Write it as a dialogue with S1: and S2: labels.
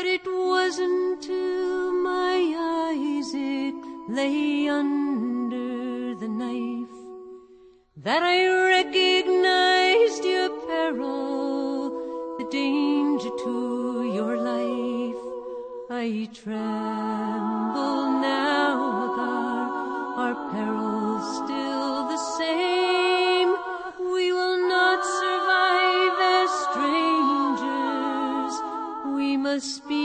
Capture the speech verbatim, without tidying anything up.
S1: But it wasn't till my Isaac lay under the knife that I recognized your peril, the danger to your life. I tremble now, Hagar, our peril's still the same. We will not survive as strangers. We must be